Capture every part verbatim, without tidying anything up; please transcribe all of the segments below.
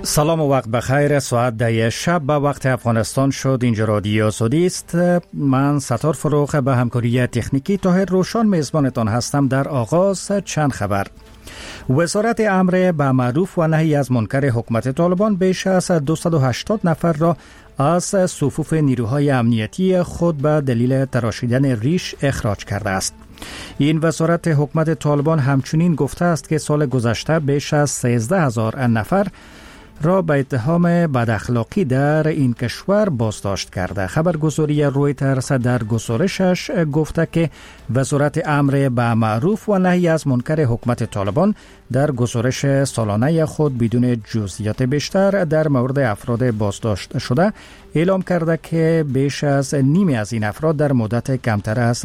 سلام و وقت بخیر. ساعت ده شب به وقت افغانستان شد. اینجا رادیو آزادی است. من ستار فروخ به همکاری تکنیکی طاهر روشان میزبانتان هستم. در آغاز چند خبر. وزارت امر به معروف و نهی از منکر حکومت طالبان بیش از دویست و هشتاد نفر را از صفوف نیروهای امنیتی خود به دلیل تراشیدن ریش اخراج کرده است. این وزارت حکومت طالبان همچنین گفته است که سال گذشته بیش از سیزده هزار نفر را به اتهام بداخلاقی در این کشور بازداشت کرده. خبرگزاری رویترز در گزارشش گفته که وزارت امر به معروف و نهی از منکر حکومت طالبان در گزارش سالانه خود بدون جزئیات بیشتر در مورد افراد بازداشت شده اعلام کرده که بیش از نیمی از این افراد در مدت کمتر از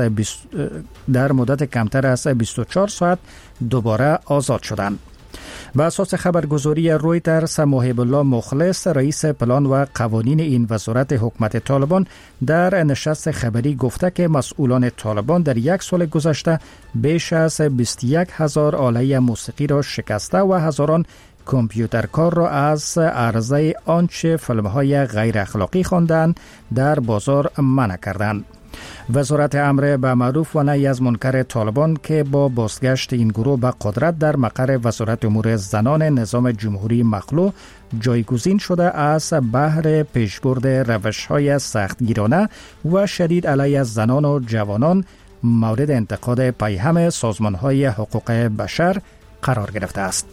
در مدت کمتر از بیست و چهار ساعت دوباره آزاد شدند. به اساس خبرگزاری رویترز، محب الله مخلص، رئیس پلان و قوانین این وزارت حکومت طالبان در نشست خبری گفته که مسئولان طالبان در یک سال گذشته بیش از بیست و یک هزار آله موسیقی را شکسته و هزاران کامپیوترکار را از عرضه آنچه فیلم‌های غیر اخلاقی خواندند در بازار منع کردند. وزارت امر به معروف و نهی از منکر طالبان که با بازگشت این گروه به قدرت در مقر وزارت امور زنان نظام جمهوری مخلوع جایگزین شده از بهر پیشبرد روش‌های سختگیرانه و شدید علیه زنان و جوانان مورد انتقاد پیهم سازمان‌های حقوق بشر قرار گرفته است.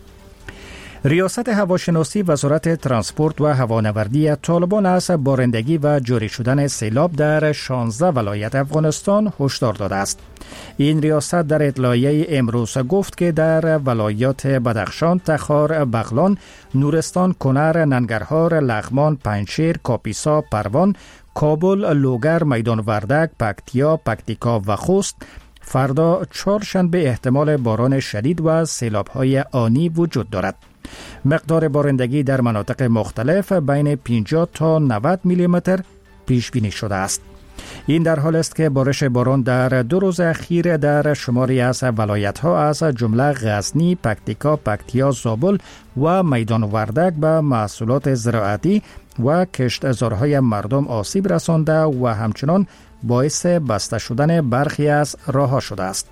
ریاست هواشناسی وزارت ترانسپورت و هوانوردی طالبان از بارندگی و جاری شدن سیلاب در شانزده ولایت افغانستان هشدار داده است. این ریاست در اطلاعیه امروز گفت که در ولایات بدخشان، تخار، بغلان، نورستان، کنر، ننگرهار، لغمان، پنجشیر، کاپیسا، پروان، کابل، لوگر، میدان وردک، پکتیا، پکتیکا و خوست فردا چهارشنبه احتمال باران شدید و سیلاب‌های آنی وجود دارد. مقدار بارندگی در مناطق مختلف بین پنجاه تا نود میلی متر پیش بینی شده است. این در حال است که بارش باران در دو روز اخیر در شماری از ولایت‌ها از جمله غزنی، پکتیکا، پکتیا، زابل و میدان وردک به محصولات زراعتی و کشتزارهای مردم آسیب رسانده و همچنان باعث بسته شدن برخی از راه‌ها شده است.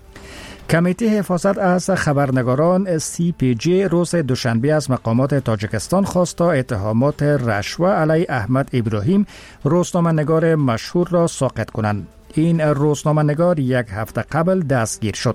کمیته حفاظت از خبرنگاران سی پی جی روز دوشنبه از مقامات تاجیکستان خواست تا اتهامات رشوه علیه احمد ابراهیم، روزنامه‌نگار مشهور را ساقط کنند. این روزنامه‌نگار یک هفته قبل دستگیر شد.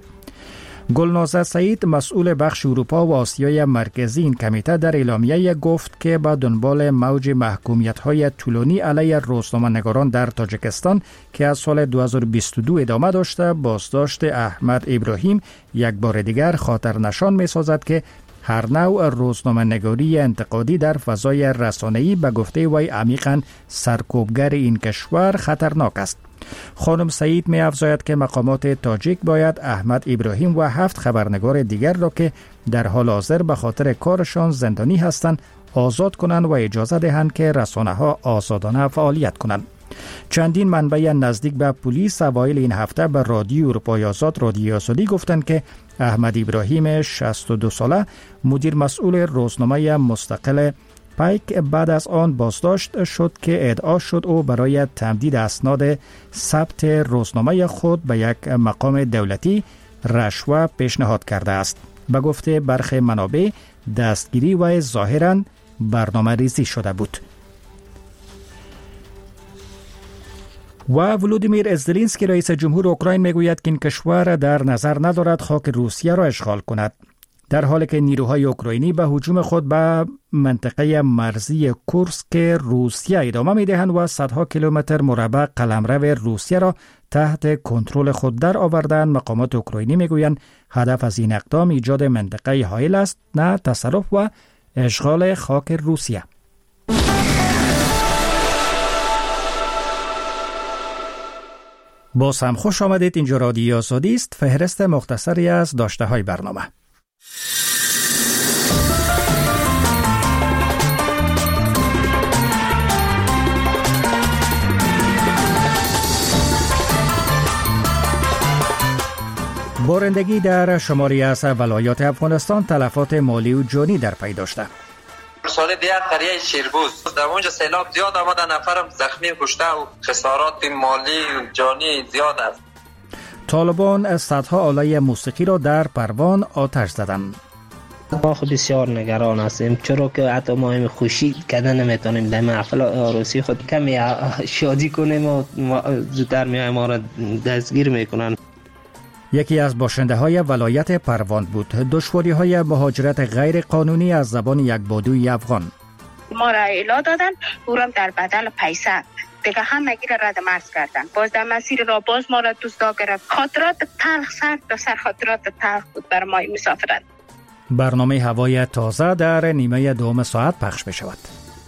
گلنازه سعید، مسئول بخش اروپا و آسیای مرکزی این کمیته، در اعلامیه گفت که با دنبال موج محکومیت‌های طولانی علیه روزنامه‌نگاران در تاجیکستان که از سال دو هزار و بیست و دو ادامه داشته، بازداشت احمد ابراهیم یک بار دیگر خاطر نشان می‌سازد که هر نوع روزنامه‌نگاری انتقادی در فضای رسانه‌ای به گفته وی عمیقاً سرکوبگر این کشور خطرناک است. خانم سعید می افزاید که مقامات تاجیک باید احمد ابراهیم و هفت خبرنگار دیگر را که در حال حاضر به خاطر کارشان زندانی هستند آزاد کنند و اجازه دهند که رسانه‌ها آزادانه فعالیت کنند. چندین منبع نزدیک به پلیس اوایل این هفته به رادیو اروپای آزاد رادیو آزادی گفتند که احمد ابراهیم شصت و دو ساله مدیر مسئول روزنامه مستقل پایک بعد از آن بازداشت شد که ادعا شد او برای تمدید اسناد ثبت روزنامه خود به یک مقام دولتی رشوه پیشنهاد کرده است. به گفته برخی منابع دستگیری و ظاهراً برنامه ریزی شده بود. و ولودیمیر زلنسکی رئیس جمهور اوکراین میگوید که این کشور در نظر ندارد خاک روسیه را اشغال کند. در حالی که نیروهای اوکراینی به هجوم خود به منطقه مرزی کورسک روسیه ادامه می‌دهند و صدها کیلومتر مربع قلمرو روسیه را تحت کنترل خود در آوردند، مقامات اوکراینی میگویند هدف از این اقدام ایجاد منطقه حائل است، نه تصرف و اشغال خاک روسیه. باز هم خوش آمدید. اینجا رادیو آزادی است. فهرست مختصری از داشته های برنامه. بارندگی در شماری از ولایات افغانستان تلفات مالی و جانی در پی داشته. سال دیگر قریه شیربوز در اونجا سیلاب زیاد آمده، نفرم زخمی کشته و خسارات مالی و جانی زیاد است. طالبان صدها آله موسیقی را در پروان آتش زدند. ما خود بسیار نگران هستیم، چرا که حتی ما هم خوشی کردن نمیتونیم در محفل عروسی خود کمی شادی کنیم و زودتر میای ما را دستگیر میکنن. یکی از باشنده های ولایت پروان بود. دشواری های مهاجرت غیر قانونی از زبان یک بادوی افغان. ما را اعلا دادن، او را در بدل پیسه دیگه همگی را رد مرز کردن. باز در مسیر را باز ما را دوستا گرفت. خاطرات تلخ سر تا سر خاطرات تلخ بود بر ما مسافرت. برنامه هوای تازه در نیمه دوم ساعت پخش می شود.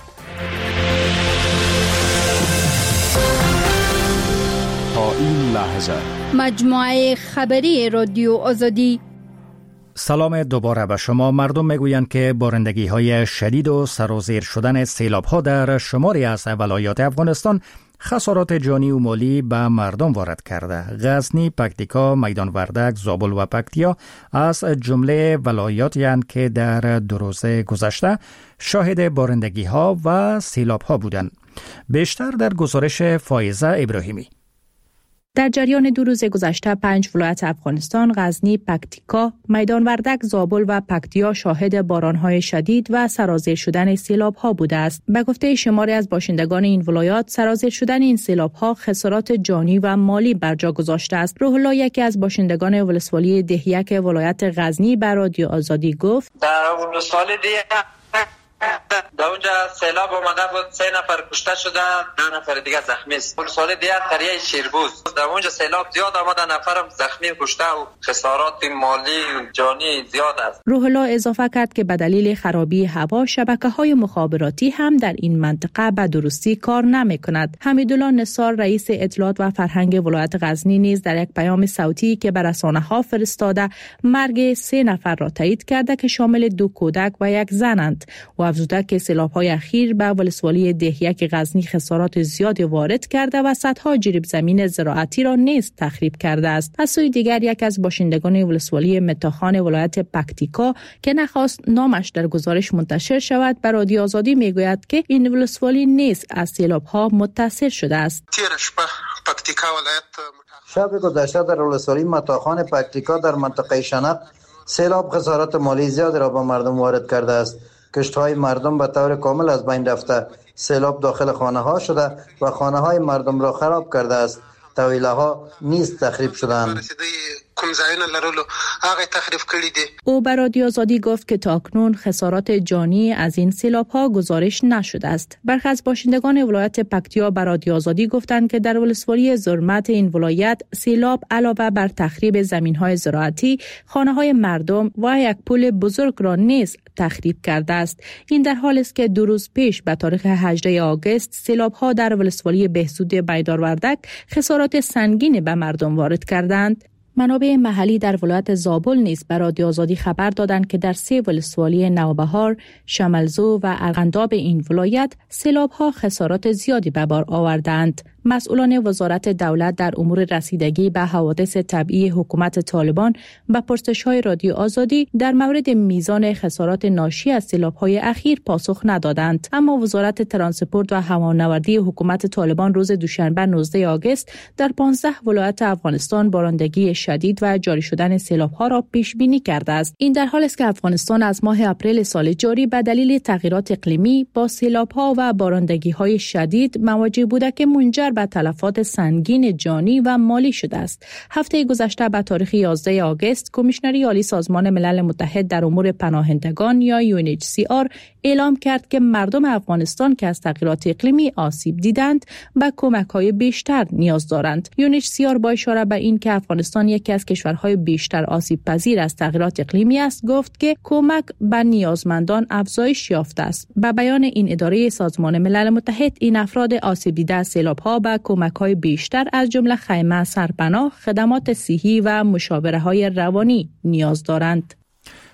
تا این لحظه مجموعه خبری رادیو آزادی. سلام دوباره به شما. مردم میگویند که بارندگی های شدید و سرازیر شدن سیلاب ها در شماری از ولایات افغانستان خسارات جانی و مالی به مردم وارد کرده. غزنی، پکتیکا، میدان وردک، زابل و پکتیا از جمله ولایاتی هستند که در دو روز گذشته شاهد بارندگی ها و سیلاب ها بودند. بیشتر در گزارش فایزه ابراهیمی. در جریان دو روز گذشته پنج ولایت افغانستان، غزنی، پکتیکا، میدان وردک، زابل و پکتیا شاهد بارانهای شدید و سرازیر شدن سیلاب‌ها بوده است. به گفته شماری از باشندگان این ولایات، سرازیر شدن این سیلاب‌ها خسارات جانی و مالی بر جا گذاشته است. روح الله، یکی از باشندگان ولسوالی دهیک ولایت غزنی، به رادیو آزادی گفت: در ولسوالی دهیک در اونجا سیلاب آمده بود، سه نفر کشته شده، دو نفر دیگه زخمی است. ولسوالی دیگر قریه شیربوز در اونجا سیلاب زیاد آمده، نفرم زخمی کشته و خسارات مالی و جانی زیاد است. روح الله اضافه کرد که به دلیل خرابی هوا شبکه‌های مخابراتی هم در این منطقه به درستی کار نمی‌کند. حمیدالله نثار، رئیس اطلاعات و فرهنگ ولایت غزنی، نیز در یک پیام صوتی که به رسانه‌ها فرستاده مرگ سه نفر را تایید کرده که شامل دو کودک و یک زنند و افزوده که سیلاب‌های اخیر به ولسوالی دهیک غزنی خسارات زیادی وارد کرده و صدها جریب زمین زراعتی را نیز تخریب کرده است. از سوی دیگر یک از باشندگان ولسوالی متاخان ولایت پکتیکا که نخواست نامش در گزارش منتشر شود، به رادیو آزادی میگوید که این ولسوالی نیز از سیلاب‌ها متاثر شده است. پکتیکا ولایت شب گذشته در ولسوالی متاخان پکتیکا در منطقه شنق سیلاب خسارات مالی زیاد را به مردم وارد کرده است. کشت‌های مردم به طور کامل از بین رفته، سیلاب داخل خانه‌ها شده و خانه‌های مردم را خراب کرده است. طویله‌ها نیز تخریب شدند. او به رادیو آزادی گفت که تاکنون خسارات جانی از این سیلاب‌ها گزارش نشده است. برخی از باشندگان ولایت پکتیا به رادیو آزادی گفتند که در ولسوالی زرمت این ولایت سیلاب علاوه بر تخریب زمین‌های زراعتی، خانه‌های مردم و یک پل بزرگ را نیز تخریب کرده است. این در حالی است که دو روز پیش به تاریخ هجدهم آگوست سیلاب‌ها در ولسوالی بهزود میدان وردک خسارات سنگینی به مردم وارد کردند. منابع محلی در ولایت زابل نیز به رادیو آزادی خبر دادند که در سه ولسوالی نوبهار، شملزو و ارغنداب این ولایت سیلاب‌ها خسارات زیادی به بار آوردند. مسئولان وزارت دولت در امور رسیدگی به حوادث طبیعی حکومت طالبان به پرسش‌های رادیو آزادی در مورد میزان خسارات ناشی از سیلاب‌های اخیر پاسخ ندادند، اما وزارت ترانسپورت و هوانوردی حکومت طالبان روز دوشنبه نوزدهم آگوست در پانزده ولایت افغانستان بارندگی شدید و جاری شدن سیلاب‌ها را پیش بینی کرده است. این در حالی است که افغانستان از ماه اپریل سال جاری به دلیل تغییرات اقلیمی با سیلاب‌ها و بارندگی‌های شدید مواجه بوده که منجر به تلفات سنگین جانی و مالی شده است. هفته گذشته به تاریخ یازدهم آگوست کمیشنری عالی سازمان ملل متحد در امور پناهندگان یا یو ان اچ سی آر اعلام کرد که مردم افغانستان که از تغییرات اقلیمی آسیب دیدند به کمک‌های بیشتر نیاز دارند. یو ان اچ سی آر با اشاره به این که افغانستان یکی از کشورهای بیشتر آسیب پذیر از تغییرات اقلیمی است گفت که کمک به نیازمندان افزایش یافته است. به بیان این اداره سازمان ملل متحد، این افراد آسیب دیده از سیلاب‌ها به کمک‌های بیشتر از جمله خیمه، سرپناه، خدمات صحی و مشاوره های روانی نیاز دارند.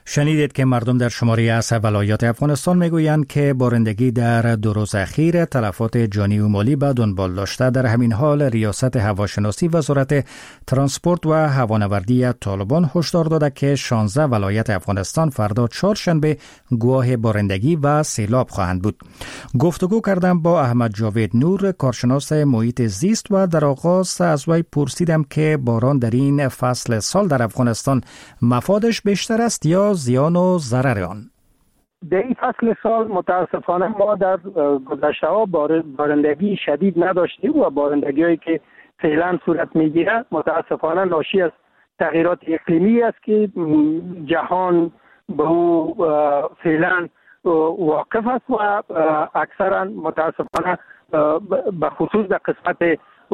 شنیدید که مردم در شماره از ولایات افغانستان میگویند که بارندگی در دو روز اخیر تلفات جانی و مالی به دنبال داشته. در همین حال ریاست هواشناسی وزارت ترانسپورت و هوانوردی طالبان هشدار داده که شانزده ولایت افغانستان فردا چهارشنبه گواه بارندگی و سیلاب خواهند بود. گفتگو کردم با احمد جاوید نور، کارشناس محیط زیست، و در آغاز از وی پرسیدم که باران در این فصل سال در افغانستان مفادش بیشتر است یا زیان و ضرر آن؟ در این فصل سال متاسفانه ما در گذشته ها بارندگی شدید نداشتیم و بارندگی هایی که فعلا صورت میگیره متاسفانه ناشی از تغییرات اقلیمی است که جهان به او فعلا واقف است و اکثرا متاسفانه به خصوص در قسمت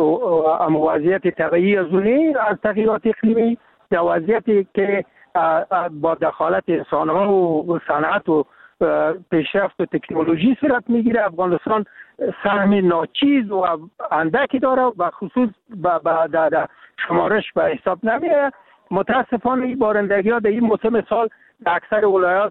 وضعیت طبیعی زونی از تغییرات اقلیمی در وضعیتی که با دخالت انسان‌ها و صنعت و پیشرفت و تکنولوژی صورت میگیره، افغانستان سهم ناچیز و اندکی داره و خصوص در شمارش به حساب نمیاد. متاسفانه این بارندگی ها در این موسم سال در اکثر ولایات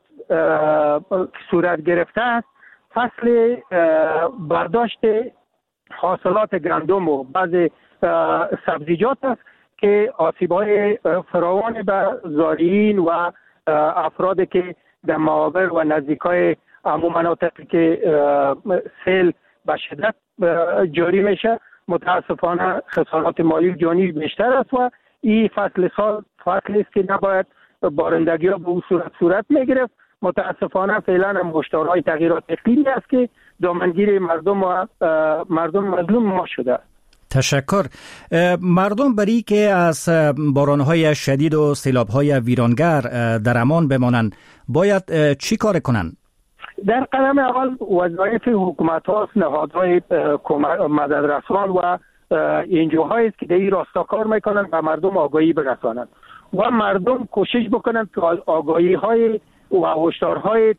صورت گرفته است. فصل برداشت حاصلات گندم و بعضی سبزیجات است که آسیب‌های فراوان به زارعین و افرادی که در معابر و نزدیکای همون مناطقی که سیل به شدت جاری میشه متاسفانه خسارات مالی و جانی بیشتر است و این فصل سال فصلی است که نباید بارندگی ها به اون صورت صورت میگرفت. متاسفانه فعلا هم هشدارهای تغییرات اقلیمی است که دامنگیر مردم و مردم مظلوم ما شده. تشکر. مردم برای که از بارانهای شدید و سیلابهای ویرانگر در امان بمانند باید چی کار کنند؟ در قدم اول وظایف حکومت هاست، نهادهای مددرسان و انجوهای است که در این راستا کار میکنند و مردم آگاهی برسانند و مردم کوشش بکنند که آگاهی های و هشدارهای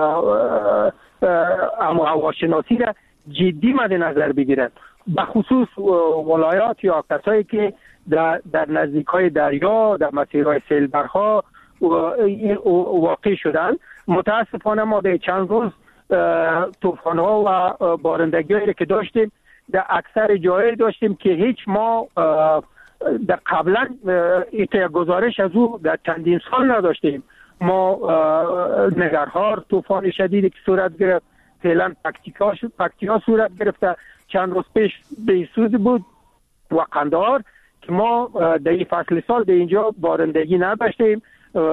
هواشناسی را جدی مد نظر بگیرند، به خصوص ولایات یا کسایی که در, در نزدیکای دریا در مسیرهای سیلبرها واقع شدن. متاسفانه ما در چند روز طوفان‌ها و بارندگی‌هایی که داشتیم در اکثر جاهای داشتیم که هیچ ما در قبلا ایتا گزارش از او در چندین سال نداشتیم. ما نگرهار طوفان شدیدی که صورت گرفت، فعلا پکتیا صورت گرفته، چند روز پیش بیسوز بود و قندهار که ما در این فصل سال در اینجا بارندگی نداشتیم.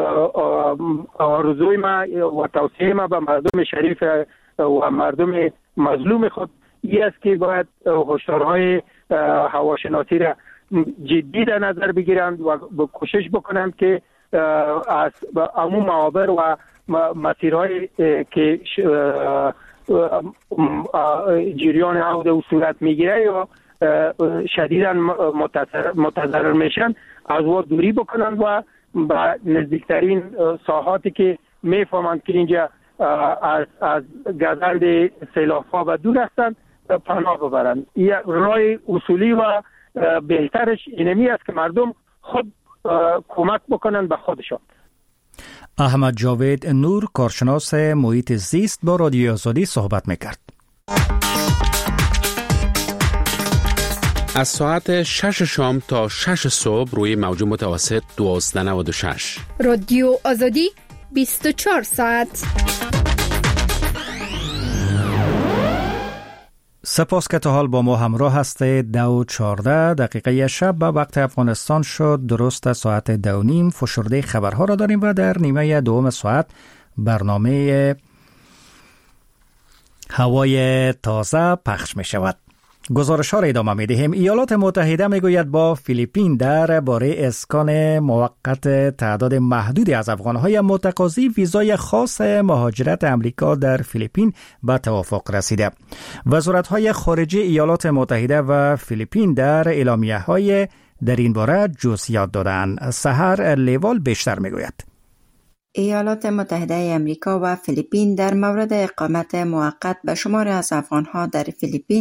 آرزوی ما و توصیه ما به مردم شریف و مردم مظلوم خود این است که باید هشدارهای هواشناسی را جدی در نظر بگیرند و کوشش بکنند که از عموم معابر و مسیرهای که جریان آب و صورت میگیره یا شدیداً متضرر میشن از و دوری بکنند و به نزدیکترین ساحاتی که میفهمند که اینجا از از گزند سیلاب‌ها و دور هستند پناه ببرند. این راه اصولی و بهترش اینمی است که مردم خود کمک بکنند به خودشان. احمد جاوید نور، کارشناس محیط زیست، با رادیو آزادی صحبت میکرد. از ساعت شش شام تا شش صبح روی موج متوسط دوازده نود و شش. رادیو آزادی بیست و چهار ساعت. سپاس که تا حال با ما همراه هستید. دو و چارده دقیقه شب به وقت افغانستان شد. درست ساعت دو نیم فشرده خبرها را داریم و در نیمه دوم ساعت برنامه هوای تازه پخش می شود. گزارش ها را ادامه می دهیم. ایالات متحده می گوید با فیلیپین در باره اسکان موقت تعداد محدودی از افغانهای متقاضی ویزای خاص مهاجرت امریکا در فیلیپین به توافق رسیده. وزارت های خارجه ایالات متحده و فیلیپین در اعلامیه های در این باره جزئیات دادند. سحر لیوال بیشتر می گوید. ایالات متحده امریکا و فیلیپین در مورد اقامت موقت به شماری از افغانها در فیلیپین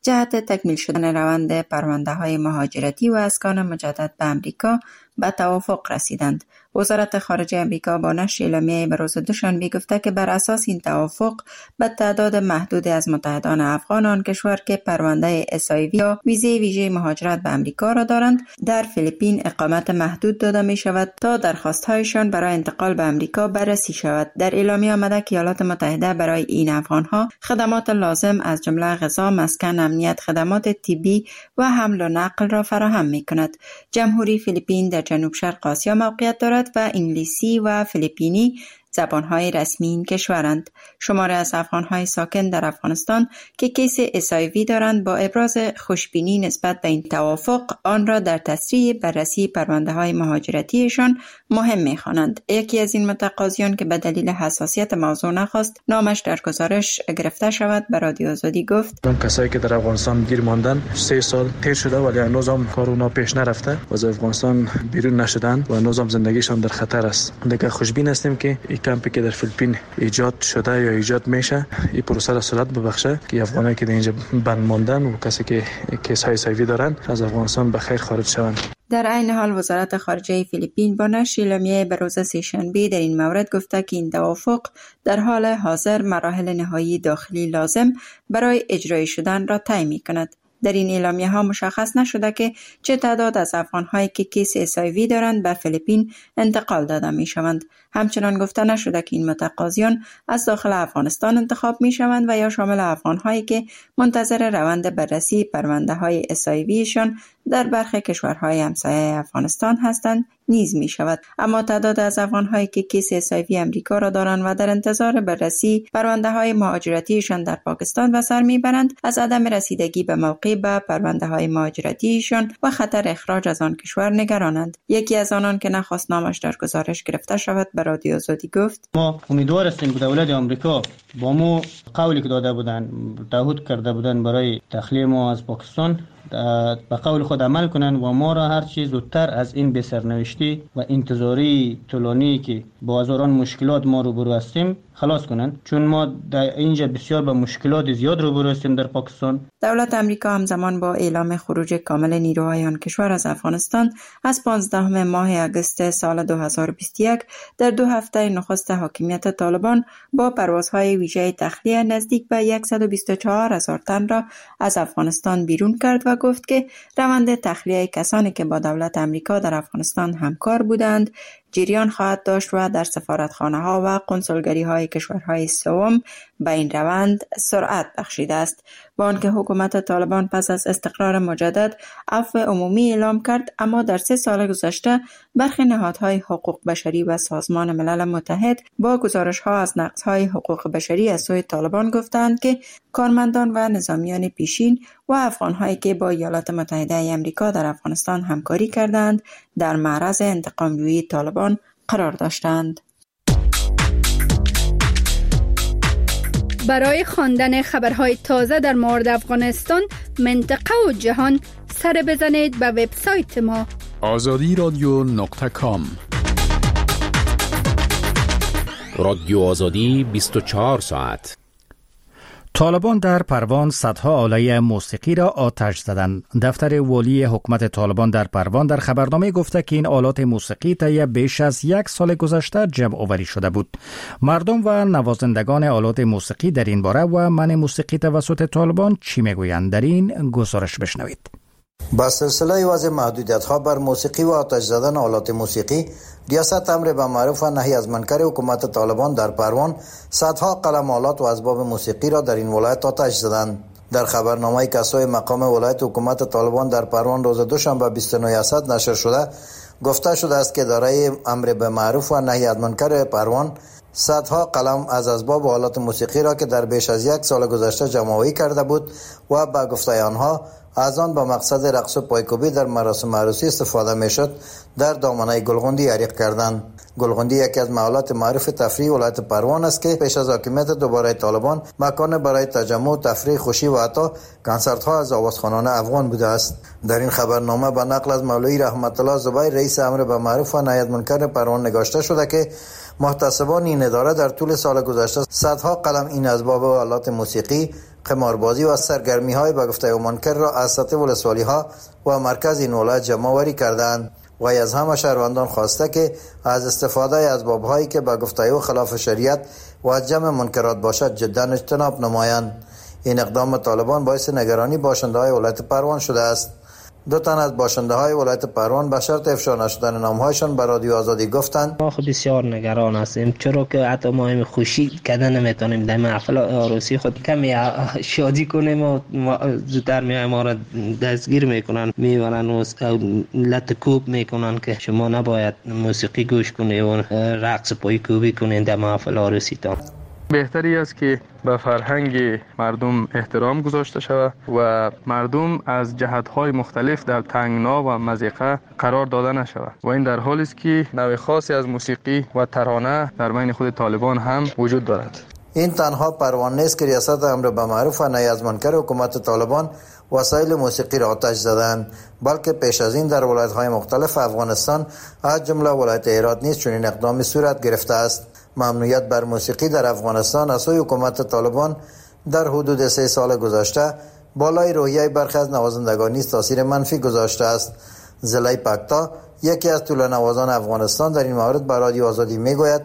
جهت تکمیل شدن روند پرونده های مهاجرتی و اسکان مجدد به امریکا به توافق رسیدند. وزارت خارجه امریکا با نشر اعلامیه به روز دوشنبه گفته که بر اساس این توافق به تعداد محدود از متحدان افغان آن کشور که پرونده اس آی وی یا ویزه ویژه مهاجرت به امریکا را دارند در فیلیپین اقامت محدود داده می شود تا درخواست‌هایشان برای انتقال به امریکا بررسی شود. در اعلامیه آمده که ایالات متحده برای این افغان‌ها خدمات لازم از جمله غذا، مسکن، امنیت، خدمات طبی و حمل و نقل را فراهم می‌کند. جمهوری فیلیپین در جنوب شرق آسیا موقعیت دارد و انگلیسی و فیلیپینی زبانهای رسمی این کشورند. شماره از افغانهای ساکن در افغانستان که کیس اس آی وی دارند با ابراز خوشبینی نسبت به این توافق آن را در تسریع بررسی پرونده های مهاجرتیشان مهم می‌خوانند. یکی از این متقاضیان که به دلیل حساسیت موضوع نخواست نامش در گزارش گرفته شود به رادیو آزادی گفت: اون کسایی که در افغانستان گیر ماندن سه سال تیر شده ولی هنوز هم کار اونا پیش نرفته و از افغانستان بیرون نشدن و هنوز هم زندگیشان در خطر است. دیگه خوشبین هستیم که کمپی که در فیلیپین ایجاد شده یا ایجاد میشه این پروسه را سرعت ببخشه که افغانایی که در اینجا بند ماندن و کسی که کیس های سایوی دارن از افغانستان به خیر خارج شوند. در عین حال وزارت خارجه فیلیپین با نشر اعلامیه به روز سه‌شنبه در این مورد گفته که این توافق در حال حاضر مراحل نهایی داخلی لازم برای اجرای شدن را طی می‌کند. در این اعلامیه ها مشخص نشده که چه تعداد از افغان‌هایی که کیس اس آی وی دارند به فیلیپین انتقال داده می‌شوند. همچنان گفته نشده که این متقاضیان از داخل افغانستان انتخاب می‌شوند و یا شامل افغان‌هایی که منتظر روند بررسی پرونده‌های اس آی وی شان در برخی کشورهای همسایه افغانستان هستند نیز می شود. اما تعداد از افغان‌هایی که کیس اس آی وی امریکا را دارند و در انتظار بررسی پرونده‌های مهاجرتیشان در پاکستان به سر میبرند از عدم رسیدگی به موقع به پرونده‌های مهاجرتیشان و خطر اخراج از آن کشور نگرانند. یکی از آنان که نخواست نامش در گزارش گرفته شود به رادیو آزادی گفت: ما امیدوار هستیم که دولت آمریکا با ما قولی که داده بودند تعهد کرده بودند برای تخلیه ما از پاکستان به قول خود عمل کنند و ما را هر چیز زودتر از این بسرنوشتی و انتظاری طولانی که با هزاران مشکلات ما روبرو هستیم خلاص کنند، چون ما در اینجا بسیار با مشکلات زیاد روبرو هستیم در پاکستان. دولت امریکا همزمان با اعلام خروج کامل نیروهای آن کشور از افغانستان از پانزدهم ماه آگوست سال دو هزار و بیست و یک در دو هفته نخست حاکمیت طالبان با پروازهای ویژه تخلیه نزدیک به صد و بیست و چهار هزار تن را از افغانستان بیرون کرد و گفت که روند تخلیه کسانی که با دولت امریکا در افغانستان همکار بودند جریان خواهد داشت و در سفارتخانه ها و کنسولگری های کشورهای سوم به این روند سرعت بخشیده است. با آنکه حکومت طالبان پس از استقرار مجدد عفو عمومی اعلام کرد، اما در سه سال گذشته برخی نهادهای حقوق بشری و سازمان ملل متحد با گزارش ها از نقض های حقوق بشری از سوی طالبان گفتند که کارمندان و نظامیان پیشین و افغان‌هایی که با ایالات متحده آمریکا در افغانستان همکاری کردند در معرض انتقام‌جویی طالبان قرار داشتند. برای خواندن خبرهای تازه در مورد افغانستان، منطقه و جهان سر بزنید به وبسایت ما آزادی رادیو نقطه کام. رادیو آزادی بیست و چهار ساعت. طالبان در پروان صدها آله موسیقی را آتش زدند. دفتر والی حکومت طالبان در پروان در خبرنامه گفته که این آلات موسیقی طی بیش از یک سال گذشته جمع آوری شده بود. مردم و نوازندگان آلات موسیقی در این باره و منع موسیقی توسط طالبان چی میگویند؟ در این گزارش بشنوید. با سلسله وضع محدودیت ها بر موسیقی و آتش زدن آلات موسیقی، ریاست امر به معروف و نهی از منکر حکومت طالبان در پروان صدها قلم آلات و اسباب موسیقی را در این ولایت آتش زدند. در خبرنامه کسای مقام ولایت حکومت طالبان در پروان روز دوشنبه بیست و نه اسد نشر شده گفته شده است که اداره امر به معروف و نهی از منکر پروان صدها قلم از اسباب و آلات موسیقی را که در بیش از یک سال گذشته جمع‌آوری کرده بود و به گفته آنها از آن با مقصد رقص و پایکوبی در مراسم عروسی استفاده میشد در دامنه گلغندی حریق کردند. گلغندی یکی از محلات معروف تفریح ولایت پروان است که پیش از حاکمیت دوباره طالبان مکان برای تجمع، تفریح، خوشی و حتی کنسرت ها از آوازخوانان افغان بوده است. در این خبرنامه به نقل از مولوی رحمت الله زبیر رئیس امر به معروف و نهی از منکر پروان نگاشته شده که محتسبان این اداره در طول سال گذشته صدها قلم این اسباب و آلات موسیقی قماربازی و سرگرمی های به گفته منکر را از سطح ولسوالی ها و مرکز این ولایت جمع آوری کردند و از همه شهروندان خواسته که از استفاده از باب هایی که به گفته او خلاف شریعت و جمع منکرات باشد جدا اجتناب نمایند. این اقدام طالبان باعث نگرانی باشنده های ولایت پروان شده است. دو تن از باشنده های ولایت پروان به شرط افشا نشدن نامهایشان به رادیو آزادی گفتند ما خود بسیار نگران هستیم، چرا که حتی ما هم خوشی کردن نمیتونیم در محفل عروسی خود کمی شادی کنیم و زودتر میایم ما را دستگیر میکنن، میبرن و لط کوب میکنن که شما نباید موسیقی گوش کنید و رقص پای کوبی کنید در محفل عروسی تان. بهتری است که به فرهنگ مردم احترام گذاشته شود و مردم از جهت‌های مختلف در تنگنا و مضیقه قرار داده نشود و این در حالی است که نوع خاصی از موسیقی و ترانه در بین خود طالبان هم وجود دارد. این تنها پروان نیست که ریاست امر به معروف و نهی از منکر حکومت طالبان وسایل موسیقی را آتش زدند، بلکه پیش از این در ولایت‌های مختلف افغانستان از جمله ولایت هرات نیز چنین اقدامی صورت گرفته است. ممنوعیت بر موسیقی در افغانستان از سوی حکومت طالبان در حدود سه سال گذشته بالای روحیه برخی از نوازندگان نیز تاثیر منفی گذاشته است. زلای پکتا یکی از طول نوازان افغانستان در این مورد به رادیو آزادی میگوید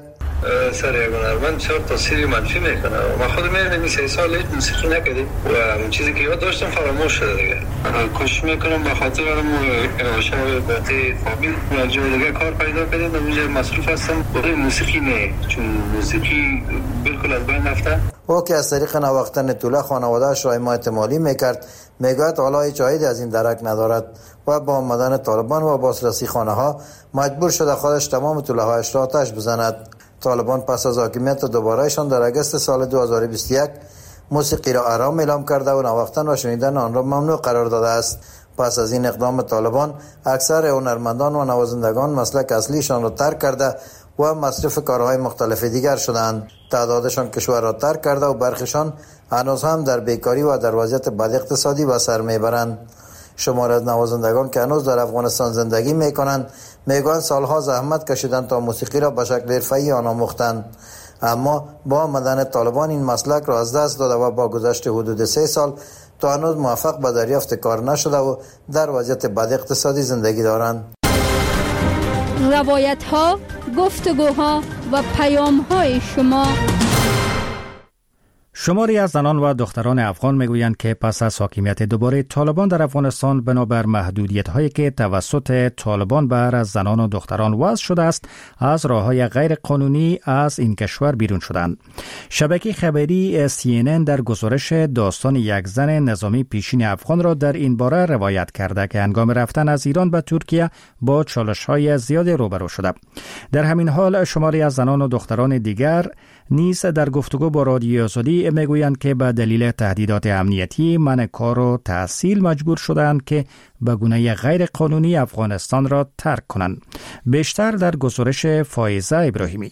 سر یک هنرمند بسیار تاثیر منفی میکنه. ما خود می‌بینیم سه سال هیچ موسیقی نکردیم و اون چیزی که یاد داشتم فراموش شده دیگه. کوشش میکنم به خاطر اون شبکه فامیل و جای دیگه کار پیدا کنیم و اونجا مصروف هستم. برای موسیقی نه، چون موسیقی بالکل از بین رفته. او که از طریق نواختن طوله خانواده‌اش را حمایت مالی میکرد میگوید حالا هیچ عایدی از این درک ندارد و با آمدن طالبان و بازرسی خانه ها مجبور شده خودش تمام طوله هایش را آتش بزند. طالبان پس از حاکمیت دوبارهشان در اگست سال دو هزار و بیست و یک موسیقی را حرام اعلام کرده و نواختن و شنیدن آن را ممنوع قرار داده است. پس از این اقدام طالبان اکثر هنرمندان و نوازندگان مسلک اصلیشان را ترک کرده و مصرف کارهای مختلف دیگر شدند. تعدادشان کشور را ترک کرده و برخیشان هنوز هم در بیکاری و در وضعیت بد اقتصادی به سر میبرند. شمار از نوازندگان که هنوز در افغانستان زندگی میکنند میگویند سالها زحمت کشیدند تا موسیقی را به شکل حرفه‌ای آموختند، اما با آمدن طالبان این مسلک را از دست داده و با گذشت حدود سه سال تا هنوز موفق به دریافت کار نشده و در وضعیت بد اقتصادی زندگی دارند. روایت ها، گفتگوها و پیام های شما. شماری از زنان و دختران افغان میگویند که پس از حاکمیت دوباره طالبان در افغانستان بنابر محدودیت هایی که توسط طالبان بر زنان و دختران وضع شده است از راههای غیر قانونی از این کشور بیرون شدند. شبکه خبری سی ان ان در گزارش داستان یک زن نظامی پیشین افغان را در این باره روایت کرده که هنگام رفتن از ایران به ترکیه با چالش های زیاد روبرو شده. در همین حال شماری از زنان و دختران دیگر نیز در گفتگو با رادیو آزادی میگویند که به دلیل تهدیدات امنیتی منع کار و تحصیل مجبور شدند که به گونه غیر قانونی افغانستان را ترک کنند. بیشتر در گزارش فایزه ابراهیمی.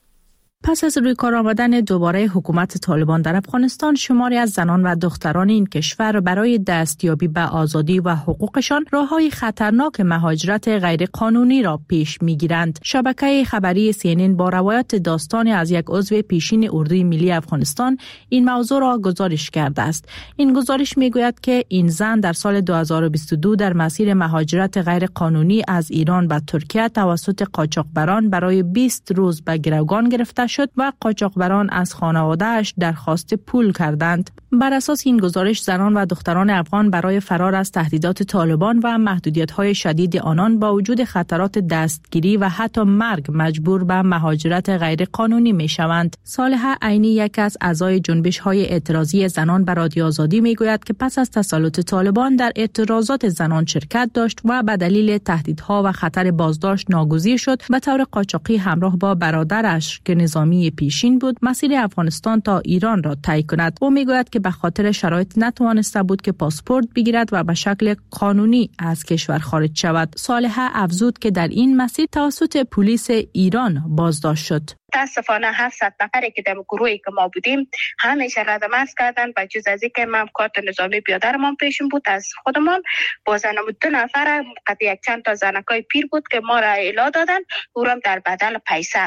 پس از روی کار آمدن دوباره حکومت طالبان در افغانستان، شماری از زنان و دختران این کشور برای دستیابی به آزادی و حقوقشان راههای خطرناک مهاجرت غیر قانونی را پیش میگیرند. شبکه خبری سی ان ان با روایت داستانی از یک عضو پیشین اردوی ملی افغانستان این موضوع را گزارش کرده است. این گزارش میگوید که این زن در سال دو هزار و بیست و دو در مسیر مهاجرت غیر قانونی از ایران به ترکیه توسط قاچاقبران برای بیست روز به گروگان گرفته شد و قاچاقبران از خانواده‌اش درخواست پول کردند. بر اساس این گزارش زنان و دختران افغان برای فرار از تهدیدات طالبان و محدودیت‌های شدید آنان با وجود خطرات دستگیری و حتی مرگ مجبور به مهاجرت غیر قانونی می‌شوند. صالحه عینی یک از اعضای جنبش‌های اعتراضی زنان بر رادیو آزادی می‌گوید که پس از تسلط طالبان در اعتراضات زنان شرکت داشت و به دلیل تهدیدها و خطر بازداشت ناگزیر شد به طور قاچاقی همراه با برادرش که نظامی پیشین بود مسیر افغانستان تا ایران را طی کند. او میگوید که به خاطر شرایط نتوانسته بود که پاسپورت بگیرد و به شکل قانونی از کشور خارج شود. صالحه افزود که در این مسیر توسط پلیس ایران بازداشت شد. متاسفانه هفتصد نفری که در گروهی که ما بودیم همیشه ردمست کردن و جز از اینکه من کارت نظامی بیادرمان پیشم بود از خودمان با زن دو نفر قد یک چند تا زنکای پیر بود که ما را اعلا دادن او را در بدل پیسه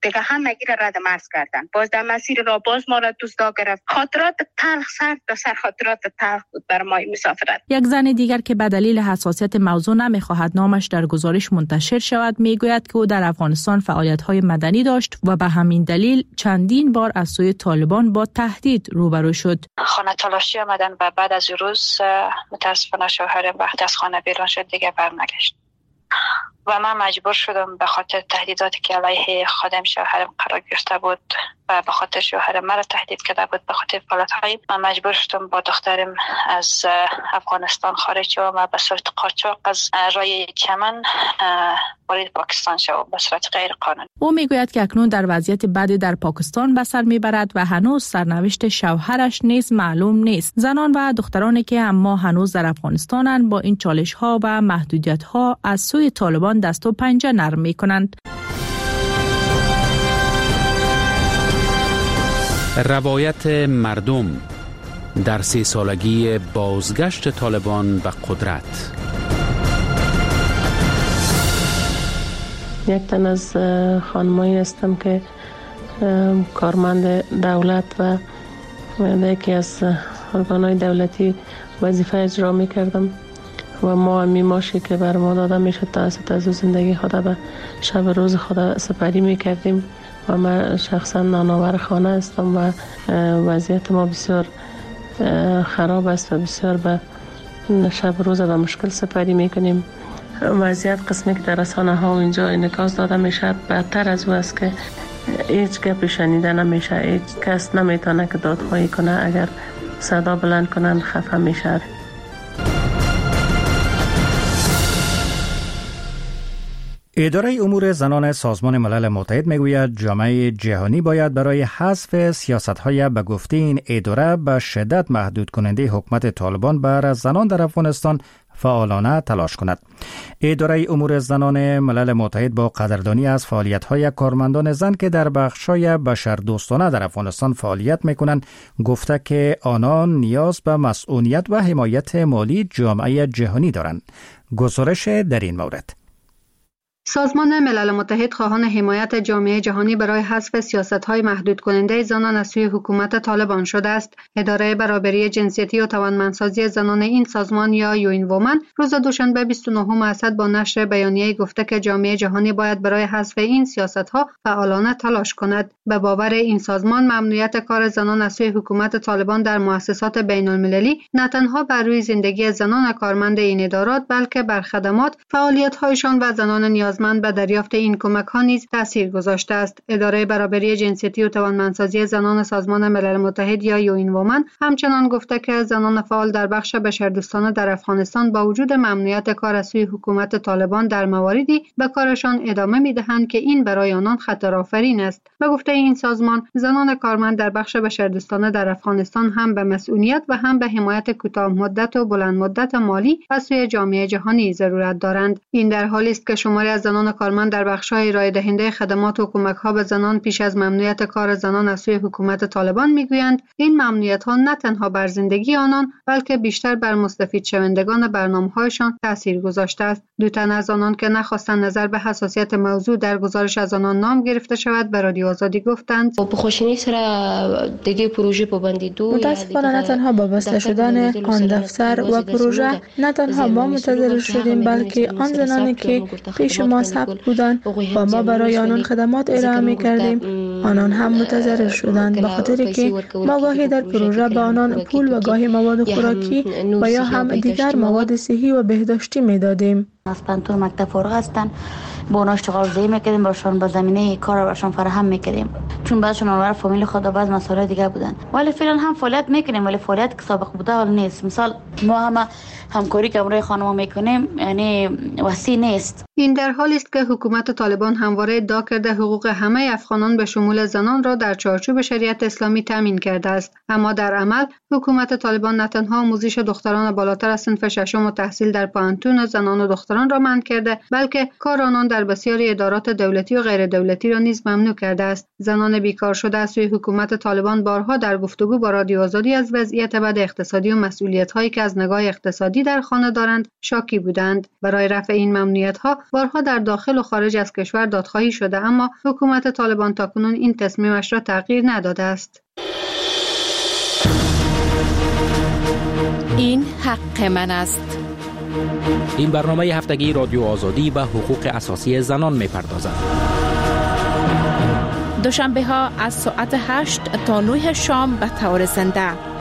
دیگه همگی را رد مرز کردن. باز در مسیر را باز ما را دزدا گرفت. خاطرات تلخ سر تا سر خاطرات تلخ بود بر ما مسافرت. یک زن دیگر که به دلیل حساسیت موضوع نمیخواهد نامش در گزارش منتشر شود میگوید که او در افغانستان فعالیت‌های مدنی داشت و به همین دلیل چندین بار از سوی طالبان با تهدید روبرو شد. خانه تلاشی آمدن و بعد از روز متاسفانه شوهرم وقتی از خانه بیرون شد دیگه برنگشت و من مجبور شدم به خاطر تهدیداتی که علیه خودم شوهرم قرار گرفته بود و به خاطر شوهرم مرا تهدید کرده بود به خاطر فعالیت‌های من مجبور شدم با دخترم از افغانستان خارج شوم و به صورت قاچاق از رای چمن وارد پاکستان شوم به صورت غیر قانونی. او میگوید که اکنون در وضعیت بدی در پاکستان به سر میبرد و هنوز سرنوشت شوهرش نیز معلوم نیست. زنان و دخترانی که اما هنوز در افغانستانند با این چالش‌ها و محدودیت‌ها از سوی طالبان دست و پنجه نرم می‌کنند. روایت مردم در سی سالگی بازگشت طالبان به قدرت. یک تن از خانمایی هستم که کارمند دولت و یکی از ارگان‌های دولتی وظیفه اجرا می‌کردم و ما همی ماشی که بر ما داده میشد توسط از زندگی خود به شب روز خود سپری می‌کردیم و من شخصا نانآور خانه هستم و وضعیت ما بسیار خراب است و بسیار به شب روز به مشکل سپری میکنیم. وضعیت قسمی که در رسانه ها اینجا انعکاس داده میشه بدتر از او است که هیچ گپی شنیده نمیشه، هیچ کس نمیتونه که دادخواهی کنه، اگر صدا بلند کنن خفه میشه. اداره امور زنان سازمان ملل متحد میگوید جامعه جهانی باید برای حذف سیاست‌های به گفته این اداره به شدت محدود کننده حکومت طالبان بر زنان در افغانستان فعالانه تلاش کند. اداره امور زنان ملل متحد با قدردانی از فعالیت‌های کارمندان زن که در بخش‌های بشردوستانه در افغانستان فعالیت می‌کنند گفته که آنان نیاز به مسئولیت و حمایت مالی جامعه جهانی دارند. گزارش در این مورد. سازمان ملل متحد خواهان حمایت جامعه جهانی برای حذف سیاست‌های محدود کننده زنان از سوی حکومت طالبان شده است. اداره برابری جنسیتی و توانمندسازی زنان این سازمان یا یوین وومن روز دوشنبه بیست و نهم اسد با نشر بیانیه‌ای گفته که جامعه جهانی باید برای حذف این سیاست‌ها فعالانه تلاش کند. به باور این سازمان ممنوعیت کار زنان از سوی حکومت طالبان در مؤسسات بین‌المللی نه تنها بر روی زندگی زنان کارمند این ادارات بلکه بر خدمات، فعالیت‌هایشان و زنان نیاز من به دریافت این کمک ها نیز تاثیر گذاشته است. اداره برابری جنسیتی و توانمندسازی زنان سازمان ملل متحد یا یوین وومن همچنان گفته که زنان فعال در بخش بشردوستانه در افغانستان با وجود ممنوعیت کار از سوی حکومت طالبان در مواردی به کارشان ادامه می‌دهند که این برای آنان خطرآفرین است. به گفته این سازمان، زنان کارمند در بخش بشردوستانه در افغانستان هم به مسئولیت و هم به حمایت کوتاه مدت و بلند مدت مالی از سوی جامعه جهانی ضرورت دارند. این در حالی است که شماری از زنان کارمند در بخش‌های ارائه دهنده خدمات و کمک‌ها به زنان پیش از ممنوعیت کار زنان از سوی حکومت طالبان می‌گویند این ممنوعیت‌ها نه تنها بر زندگی آنان بلکه بیشتر بر مستفید شوندگان برنامه‌هایشان تاثیر گذاشته است. دو تن از آنان که نخواستند نظر به حساسیت موضوع در گزارش از آنان نام گرفته شود به رادیو آزادی گفتند متاسفانه نه تنها با بسته شدن آن دفتر و پروژه نه تنها ما منتظر شدیم بلکه آن زنانی که پیش ما ثبت بودند و ما برای آنان خدمات ارائه می کردیم آنان هم متضرر شدند به خاطر که ما گاهی در پروژه به آنان پول و گاهی مواد خوراکی و یا هم دیگر مواد صحی و بهداشتی می دادیم. از پنتور مکتب فارغ هستند با اونا اشتغال دهی میکردیم براشون به زمینه کار براشون فراهم میکردیم چون بعضشون اونور فامیل خود و بعض مسائل دیگه بودن ولی فعلا هم فعالیت میکنیم ولی فعالیت که سابق بوده ولی نیست. مثال ما هم همکاری که امروز خانم‌ها میکنیم یعنی وسیع نیست. این در حالی است که حکومت طالبان همواره ادعا کرده حقوق همه افغانان به شمول زنان را در چارچوب شریعت اسلامی تامین کرده است، اما در عمل حکومت طالبان نه تنها آموزش دختران بالاتر از صنف ششم و تحصیل در پانتون زنان و دختران را منع کرده بلکه کار آنان در در بسیاری ادارات دولتی و غیر دولتی را نیز ممنوع کرده است. زنان بیکار شده از سوی حکومت طالبان بارها در گفتگو با رادیو آزادی از وضعیت بد اقتصادی و مسئولیت‌هایی که از نگاه اقتصادی در خانه دارند شاکی بودند. برای رفع این ممنوعیت‌ها بارها در داخل و خارج از کشور دادخواهی شده، اما حکومت طالبان تاکنون این تصمیمش را تغییر نداده است. این حق من است. این برنامه هفتگی رادیو آزادی به حقوق اساسی زنان می‌پردازد. دوشنبه ها از ساعت هشت تا نه شام به طور زنده